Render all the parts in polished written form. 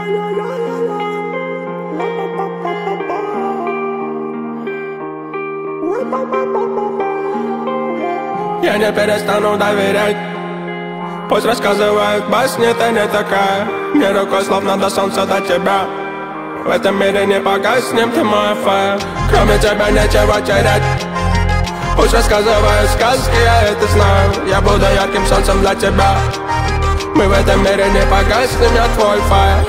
Я не перестану доверять. Пусть рассказывают басни, ты не такая. Мне рукой словно до солнца до тебя. В этом мире не погаснем, ты мой фаер. Кроме тебя нечего терять. Пусть рассказывают сказки, я это знаю. Я буду ярким солнцем для тебя. Мы в этом мире не погаснем, я твой фаер.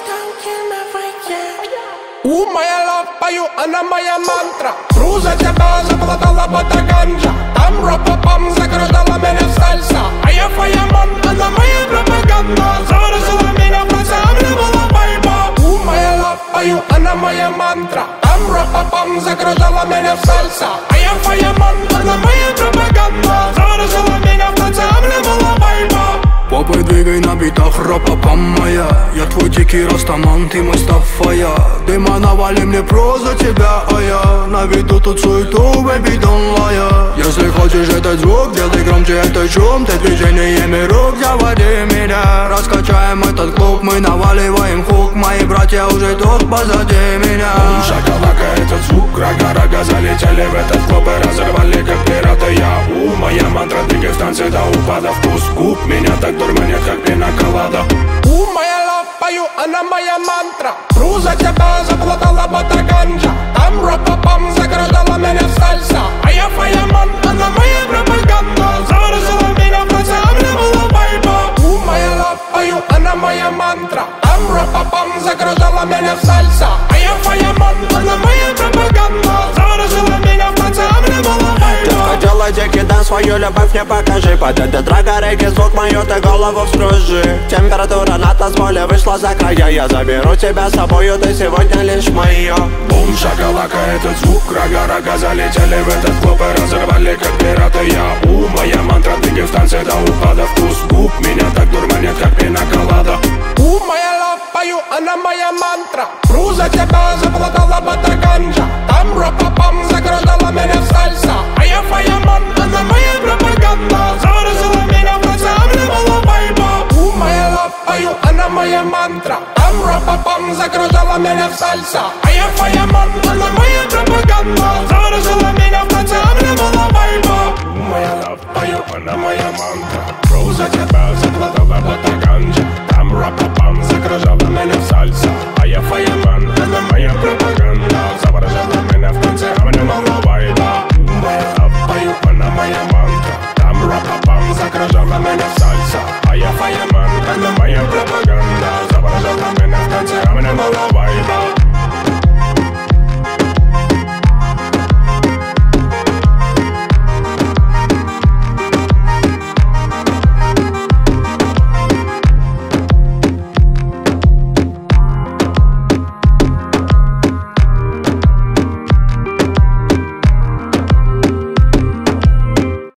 Моя лав, пою, она моя мантра. Кру за тебя, заплатала бота ганджа. Там ропа-пам, закрутала меня в сальса. А я фаямон, она моя пропаганда. Заразила меня в конце, а мне была байба. Моя лав, пою, она моя мантра. Там ропа-пам, закрутала меня в сальса. А я фаямон, она моя пропаганда. Заразила меня в конце, а мне была байба. Попой двигай на битах, ропа-пам моя. Я твой дикий растаман, ты мой Стаффая. Дыма навали мне про за тебя, а я на виду тут суету, baby, don't lie. Если хочешь этот звук, делай громче этот шум. Ты движениями рук заводи меня. Раскачаем этот клуб, мы наваливаем хук. Мои братья уже тут позади меня. Шоколака, этот звук, рага-рага залетели в этот клуб и разорвали как пираты. Я моя мантра, двигай в танце до упада. Вкус губ меня так дурманит, как пина-колада. Моя лав, пою, она моя мантра. Кру за тебя, заплатала бота ганджа. Там ропа-пам, закрутала меня в сальса. А я фаямон, она моя пропаганда. Заразила меня в конце, а мне была байба. Моя лав, пою, она моя мантра. Там ропа-пам, закрутала меня в сальса. А я фаямон, она моя пропаганда. Заразила меня в конце, а мне была байба. Хотела дикий дан, свою любовь не покажи. Под этот драгорейки звук мою ты голову вскружи. Температура на танцполе вышла за края. Я заберу тебя с собою, ты сегодня лишь моя. Бум, шоколака, этот звук, рага-рага залетели в этот клуб и разорвали как пираты. Я моя мантра, двигай в танце до упада. Вкус губ меня так дурманит, как пина-колада. Моя лав, пою, она моя мантра. Кру за тебя, заплатала бота ганджа. Там ропа-пам, закрутала меня в сальса. А я фаямон, она моя пропаганда. Заразила меня в конце, а мне была байба. Моя лав, пою, она моя мантра. Там ропа-пам, закрутала меня в сальса. А я фаямон, она моя пропаганда. Заразила меня в конце, а мне была байба. Моя лав, пою, она моя мантра. Кру за тебя, заплатала бота